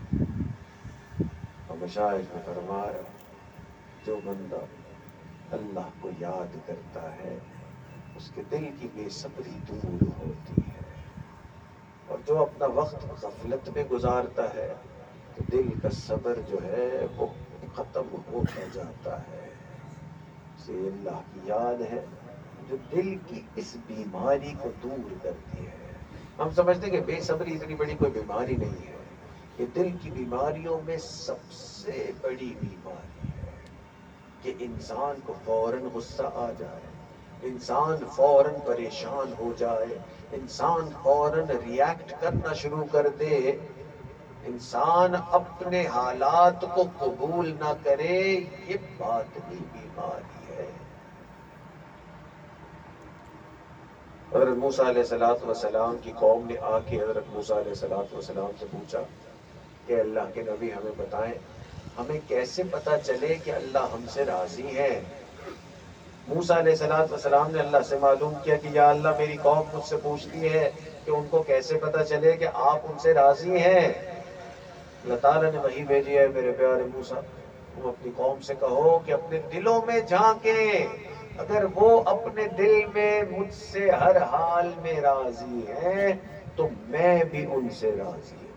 اور مشائخ نے فرمایا جو بندہ اللہ کو یاد کرتا ہے اس کے دل کی بے صبری دور ہوتی ہے، اور جو اپنا وقت غفلت میں گزارتا ہے تو دل کا صبر جو ہے وہ ختم ہوتا جاتا ہے۔ اسے اللہ کی یاد ہے جو دل کی اس بیماری کو دور کرتی ہے۔ ہم سمجھتے ہیں کہ بے صبری اتنی بڑی کوئی بیماری نہیں ہے، یہ دل کی بیماریوں میں سب سے بڑی بیماری ہے کہ انسان کو فوراً غصہ آ جائے، انسان فوراً پریشان ہو جائے، انسان فوراً ریاکٹ کرنا شروع کر دے، انسان اپنے حالات کو قبول نہ کرے، یہ باطنی بیماری ہے۔ حضرت موسیٰ علیہ السلام کی قوم نے آ کے حضرت موسیٰ علیہ السلام سے پوچھا کہ اللہ کے نبی ہمیں بتائیں ہمیں کیسے پتا چلے کہ اللہ ہم سے راضی ہے؟ موسیٰ علیہ السلام نے اللہ سے معلوم کیا کہ یا اللہ میری قوم مجھ سے پوچھتی ہے کہ ان کو کیسے پتا چلے کہ آپ ان سے راضی ہیں؟ اللہ تعالیٰ نے وحی بھیجی ہے میرے پیارے موسیٰ، تم اپنی قوم سے کہو کہ اپنے دلوں میں جھانکیں، اگر وہ اپنے دل میں مجھ سے ہر حال میں راضی ہیں تو میں بھی ان سے راضی ہوں۔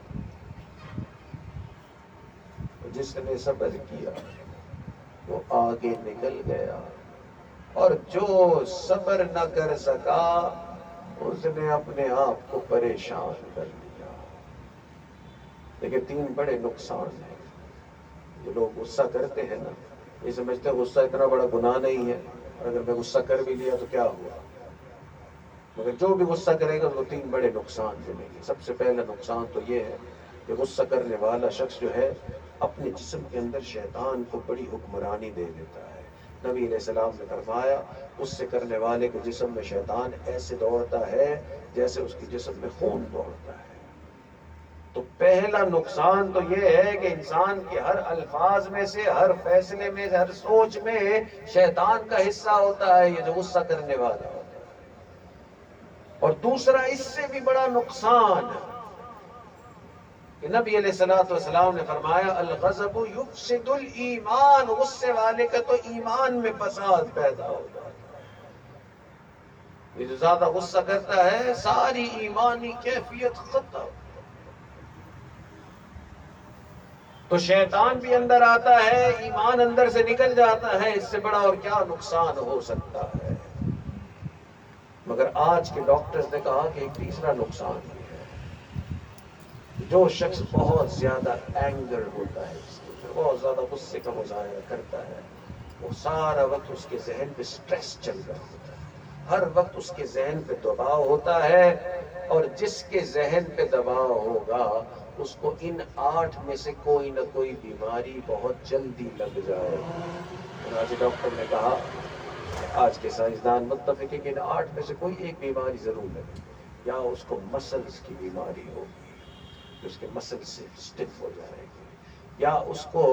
جس نے صبر کیا وہ آگے نکل گیا، اور جو صبر نہ کر سکا اس نے اپنے آپ کو پریشان کر لیا۔ لیکن تین بڑے نقصان ہیں۔ جو لوگ غصہ کرتے ہیں نا، یہ سمجھتے ہیں غصہ اتنا بڑا گناہ نہیں ہے، اور اگر میں غصہ کر بھی لیا تو کیا ہوا، مگر جو بھی غصہ کرے گا وہ تین بڑے نقصان ملیں گے۔ سب سے پہلا نقصان تو یہ ہے کہ غصہ کرنے والا شخص جو ہے اپنے جسم کے اندر شیطان کو بڑی حکمرانی دے دیتا ہے، نبی علیہ السلام نے فرمایا اس سے کرنے والے کے جسم میں شیطان ایسے دوڑتا ہے جیسے اس کے جسم میں خون دوڑتا ہے۔ تو پہلا نقصان تو یہ ہے کہ انسان کے ہر الفاظ میں سے، ہر فیصلے میں، ہر سوچ میں شیطان کا حصہ ہوتا ہے، یہ جو غصہ کرنے والا ہوتا ہے۔ اور دوسرا اس سے بھی بڑا نقصان کہ نبی علیہ الصلوۃ والسلام نے فرمایا الغضب یفسد الایمان، غصے والے کا تو ایمان میں فساد پیدا ہوتا ہے۔ یہ جو زیادہ غصہ کرتا ہے ساری ایمانی کیفیت ختم۔ تو شیطان بھی اندر آتا ہے، ایمان اندر سے نکل جاتا ہے، اس سے بڑا اور کیا نقصان ہو سکتا ہے۔ مگر آج کے ڈاکٹرز نے کہا کہ ایک تیسرا نقصان بھی ہے۔ جو شخص بہت زیادہ اینگر ہوتا ہے، جس کے اوپر بہت زیادہ غصے کا مظاہرہ کرتا ہے، وہ سارا وقت اس کے ذہن پہ سٹریس چل رہا ہوتا ہے، ہر وقت اس کے ذہن پہ دباؤ ہوتا ہے، اور جس کے ذہن پہ دباؤ ہوگا اس کو ان 8 میں سے کوئی نہ کوئی بیماری بہت جلدی لگ جائے گی۔ آج ڈاکٹر نے کہا، آج کے سائنسدان متفق ہے کہ ان 8 میں سے کوئی ایک بیماری ضرور لگے، یا اس کو مسلز کی بیماری ہوگی، اس کے مسل سے سٹف ہو جائے گی، یا اس کو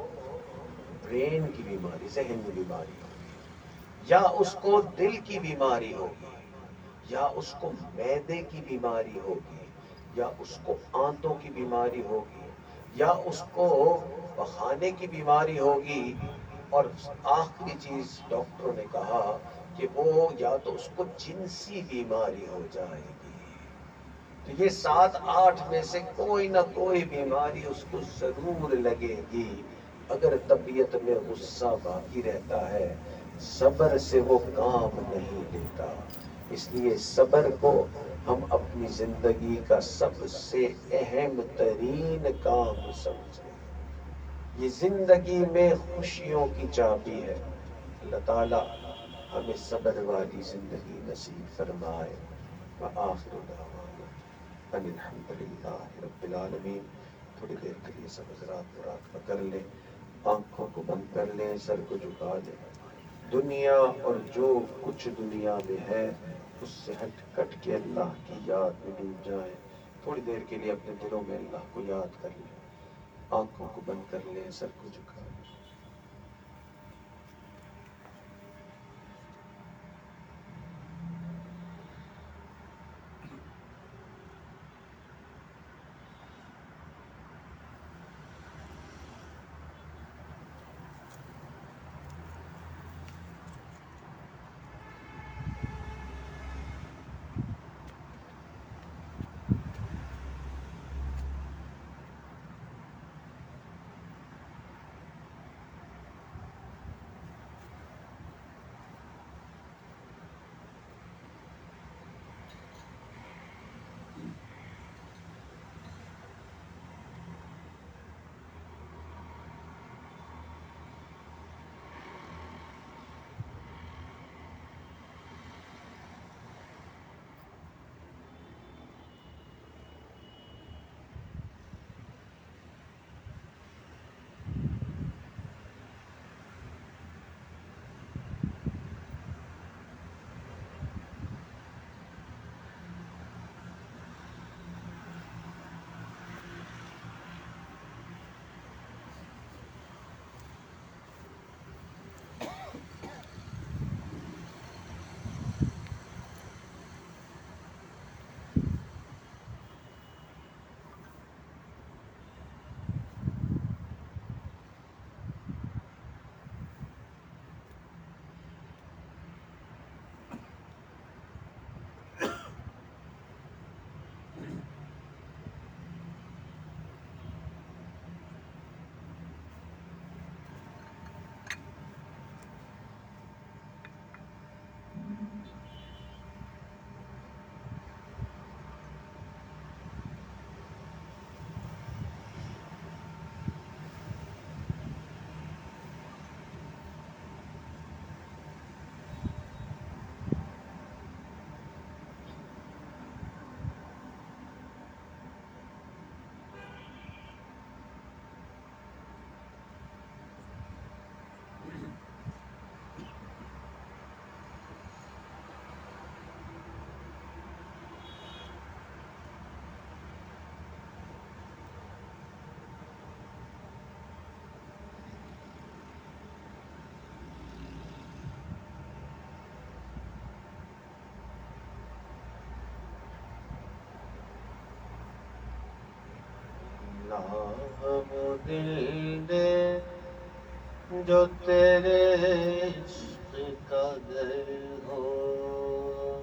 برین کی بیماری، ذہن کی بیماری ہوگی، یا اس کو دل کی بیماری ہوگی، یا اس کو معدے کی بیماری ہوگی، یا اس کو آنتوں کی بیماری ہوگی، یا اس کو پخانے کی بیماری ہوگی، اور آخری چیز ڈاکٹروں نے کہا کہ وہ یا تو اس کو جنسی بیماری ہو جائے گی۔ تو یہ 7-8 میں سے کوئی نہ کوئی بیماری اس کو ضرور لگے گی اگر طبیعت میں غصہ باقی رہتا ہے۔ صبر سے وہ کام نہیں لیتا، اس لیے صبر کو ہم اپنی زندگی کا سب سے اہم ترین کام سمجھیں۔ یہ زندگی میں خوشیوں کی چابی ہے۔ اللہ تعالی ہمیں صبر والی زندگی نصیب فرمائے۔ وآخر دعوانا ان الحمد للہ رب العالمین۔ تھوڑی دیر کے لیے سب حضرات مراقبہ کر لیں، آنکھوں کو بند کر لیں، سر کو جھکا لیں۔ دنیا اور جو کچھ دنیا میں ہے اس سے ہٹ کٹ کے اللہ کی یاد میں ڈوب جائیں۔ تھوڑی دیر کے لیے اپنے دلوں میں اللہ کو یاد کر لیں، آنکھوں کو بند کر لیں، سر کو جھکا لیں۔ اللہ وہ دل دے جو تیرے عشق کا گھر ہو،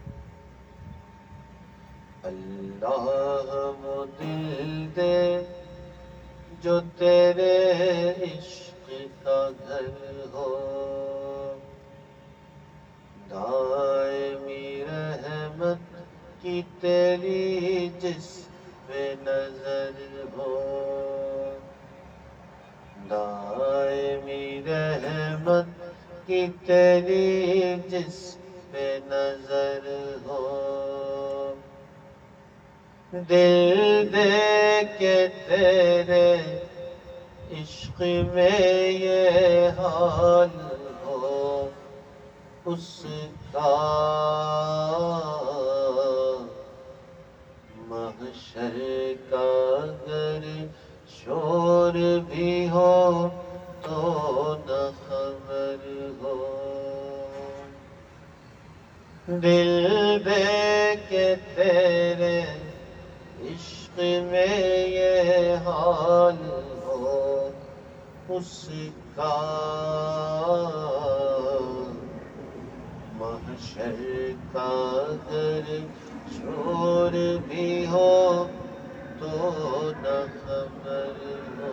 اللہ وہ دل دے جو تیرے عشق کا گھر ہو، دائمی رحمت کی تیری جس پہ نظر ہو، دائمی رحمت کی تیری جس پہ نظر ہو، دل دے کے تیرے عشق میں یہ حال ہو، اس کا محشر کا اگر شور بھی ہو تو نہ خبر ہو، دل دے کے تیرے عشق میں یہ حال ہو، اس کا محشر کا اگر شور بھی ہو تو نہ خبر ہو۔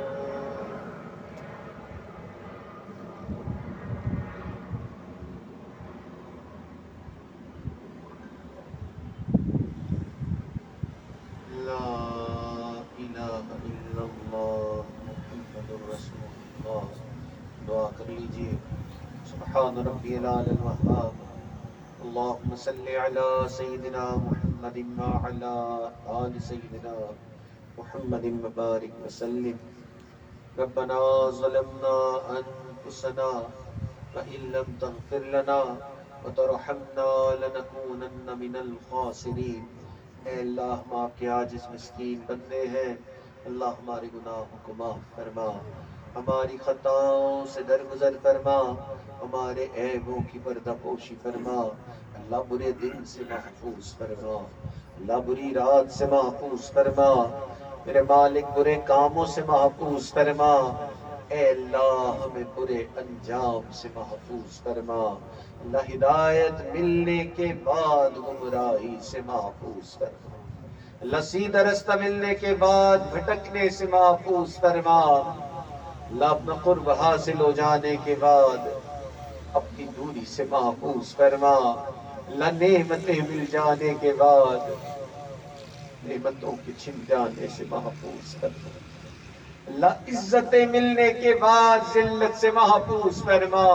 لا الہ الا اللہ محمد رسول اللہ۔ دعا کر لیجئے، سبحان ربی العلی الوہاب، اللہم صلی علی سیدنا محمد وعلی آل سیدنا محمد مبارک وسلم۔ ربنا ظلمنا انفسنا وإن لم تغفر لنا وترحمنا لنكونن من الخاسرین۔ اے اللہ، ہم آپ کے عاجز مسکین بندے ہیں، اللہ ہمارے گناہوں کو معاف فرما، ہماری خطاؤں سے درگزر فرما، ہمارے عیبوں کی پردہ پوشی فرما، اللہ برے دن سے محفوظ فرما، اللہ بری رات سے محفوظ فرما، میرے مالک برے کاموں سے محفوظ فرما، اے اللہ ہمیں برے انجام سے محفوظ فرما، اللہ ہدایت ملنے کے بعد گمراہی سے محفوظ فرما، اللہ سیدھا رستہ ملنے کے بعد بھٹکنے سے محفوظ فرما، اللہ اپنا قرب حاصل ہو جانے کے بعد اپنی دوری سے محفوظ فرما، اللہ نعمتیں مل جانے کے بعد نعمتوں کے چھن جانے سے محفوظ فرما، اللہ عزتیں ملنے کے بعد ذلت سے محفوظ فرما،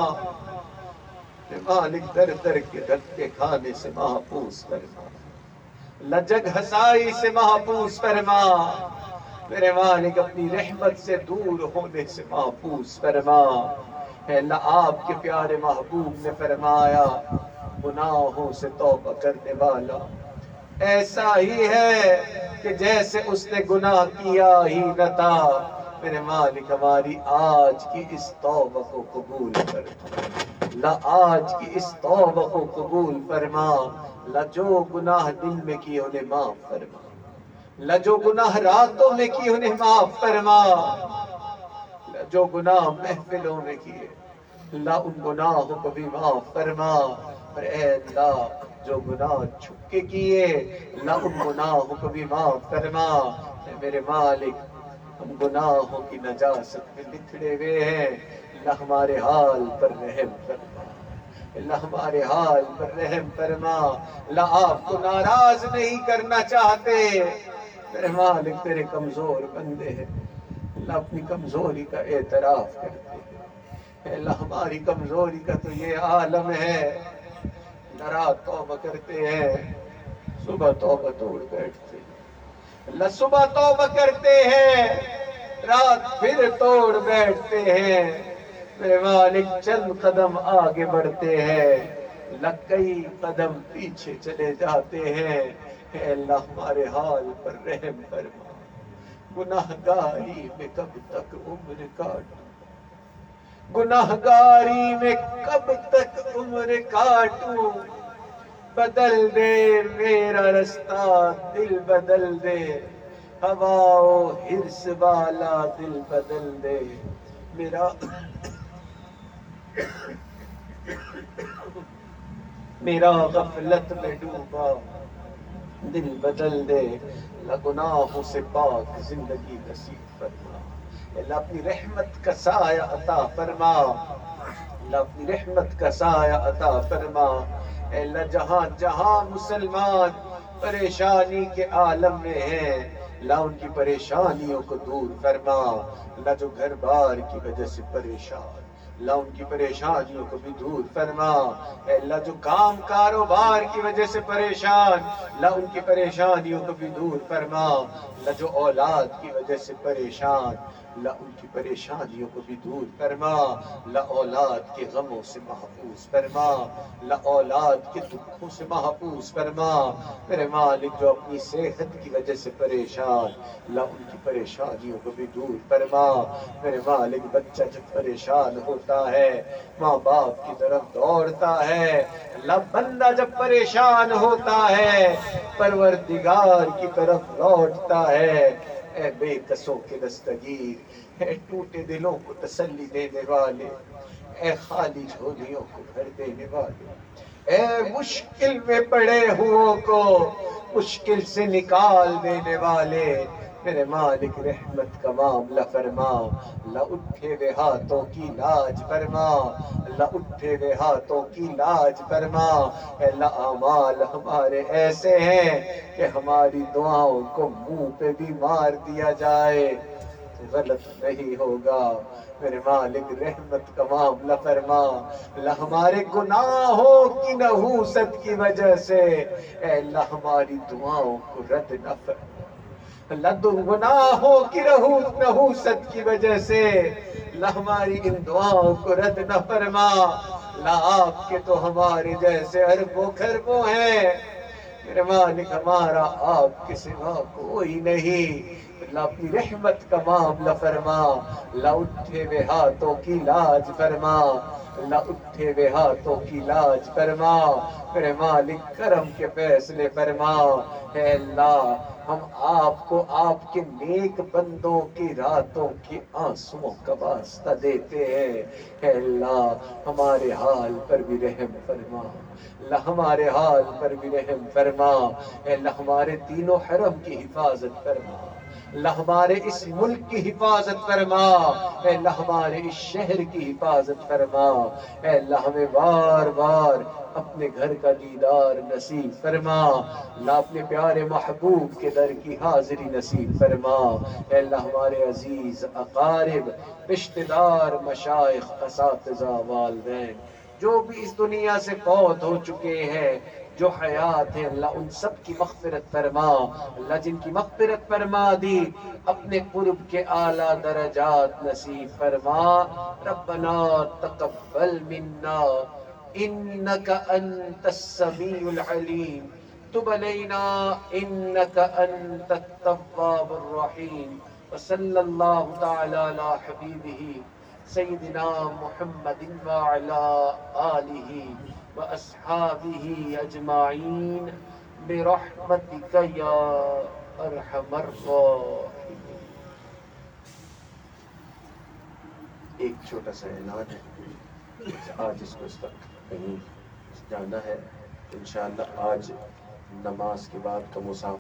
مالک در در کے دھکے کھانے سے محفوظ فرما، اللہ جگ ہسائی سے محفوظ فرما، میرے مالک اپنی رحمت سے دور ہونے سے محفوظ فرما، اے اللہ آپ کے پیارے محبوب نے فرمایا گناہوں سے توبہ کرنے والا ایسا ہی ہے کہ جیسے اس نے گناہ کیا ہی نہ تھا، میرے مالک ہماری آج کی اس توبہ کو قبول فرما، اللہ آج کی اس توبہ کو قبول فرما، اللہ جو گناہ دل میں کیے انہیں معاف فرما، اللہ جو گناہ راتوں میں کیے انہیں معاف فرما، اللہ جو گناہ محفلوں میں کیے اللہ ان گناہوں کو بھی معاف فرما، اور اے اللہ جو گناہ چھپ کے کیے اللہ ان گناہوں کو بھی معاف فرما، اے میرے مالک ہم گناہوں کی نجاست میں بکھرے ہوئے ہیں، اللہ ہمارے حال پر رحم فرما، اللہ ہمارے حال پر رحم فرما، اللہ آپ کو ناراض نہیں کرنا چاہتے، میرے مالک تیرے کمزور بندے ہیں، اللہ اپنی کمزوری کا اعتراف کرتے ہیں، اے اللہ ہماری کمزوری کا تو یہ عالم ہے، رات توبہ کرتے ہیں صبح توبہ توڑ بیٹھتے ہیں، اللہ صبح توبہ کرتے ہیں رات پھر توڑ بیٹھتے ہیں، میرے مالک چند قدم آگے بڑھتے ہیں اللہ کئی قدم پیچھے چلے جاتے ہیں، اے اللہ ہمارے حال پر رحم فرما، گناہگاری میں کب تک عمر کاٹوں، گناہگاری میں کب تک عمر کاٹوں، بدل دے میرا رستہ دل بدل دے، ہوا و حرص والا دل بدل دے، میرا میرا غفلت میں ڈوبا دل بدل دے، گناہوں سے پاک زندگی نصیب فرما، اللہ اپنی رحمت کا سایہ عطا فرما، اللہ اپنی رحمت کا سایہ عطا فرما، اے اللہ جہاں جہاں مسلمان پریشانی کے عالم میں ہیں، اللہ ان کی پریشانیوں کو دور فرما، اللہ جو گھر بار کی وجہ سے پریشان، اللہ ان کی پریشانیوں کو بھی دور فرما، اے اللہ جو کام کاروبار کی وجہ سے پریشان، اللہ ان کی پریشانیوں کو بھی دور فرما، اللہ جو اولاد کی وجہ سے پریشان، اللہ ان کی پریشانیوں کو بھی دور فرما، اللہ اولاد کے غموں سے محفوظ فرما، اللہ اولاد کے دکھوں سے محفوظ فرما، میرے مالک جو اپنی صحت کی وجہ سے پریشان، اللہ ان کی پریشانیوں کو بھی دور فرما، میرے مالک بچہ جب پریشان ہوتا ہے ماں باپ کی طرف دوڑتا ہے، اللہ بندہ جب پریشان ہوتا ہے پروردگار کی طرف لوٹتا ہے، اے بے کسوں کے دستگیر، اے ٹوٹے دلوں کو تسلی دینے والے، اے خالی جھولیوں کو بھر دینے والے، اے مشکل میں پڑے ہوں کو مشکل سے نکال دینے والے، میرے مالک رحمت کا معاملہ فرما، اللہ اٹھے ہوئے ہاتھوں کی لاج فرما، اللہ اٹھے ہوئے ہاتھوں کی لاج فرما، اے اللہ اعمال ہمارے ایسے ہیں کہ ہماری دعاؤں کو منہ پہ بھی مار دیا جائے تو غلط نہیں ہوگا، میرے مالک رحمت کا معاملہ فرما، اللہ ہمارے گناہوں کی نحوست کی وجہ سے اے اللہ ہماری دعاؤں کو رد نہ فرما، اللہ گناہوں کی نحوست کی وجہ سے اللہ ہماری ان دعاؤں کو رد نہ فرما، اللہ آپ کے تو ہمارے جیسے اربوں خربوں ہیں، میرے مالک ہمارا آپ کے سوا کوئی نہیں، اللہ اپنی رحمت کا معاملہ فرما، اللہ اٹھے ہوئے ہاتھوں کی لاج فرما، اللہ اٹھے ہوئے ہاتھوں کی لاج فرما، میرے مالک کرم کے فیصلے فرما، اے اللہ ہم آپ کو آپ کے نیک بندوں کی راتوں کے آنسوؤں کا واسطہ دیتے ہیں، اے اللہ ہمارے حال پر بھی رحم فرما، اللہ ہمارے حال پر بھی رحم فرما، اے اللہ ہمارے دین و حرم کی حفاظت فرما، اللہ ہمارے اس ملک کی حفاظت فرما، اے اللہ ہمارے اس شہر کی حفاظت فرما، اے اللہ ہمیں بار بار اپنے گھر کا دیدار نصیب فرما، اللہ اپنے پیارے محبوب کے در کی حاضری نصیب فرما، اے اللہ ہمارے عزیز اقارب، رشتہ دار، مشائخ، اساتذہ، والدین جو بھی اس دنیا سے فوت ہو چکے ہیں، جو حیات ہیں، اللہ ان سب کی مغفرت فرما، اللہ جن کی مغفرت فرما دی اپنے قرب کے اعلیٰ درجات نصیب فرما، ربنا تقبل منا انك انت السميع العليم تب علينا انك انت التواب الرحيم، وصلى الله تعالى على حبيبه سيدنا محمد وعلى آله وأصحابه أجمعين برحمتك يا أرحم الراحمين۔ ایک چھوٹا سا اعلان ہے، آج اس کو اس وقت کہیں جانا ہے، انشاءاللہ آج نماز کے بعد کا مسافر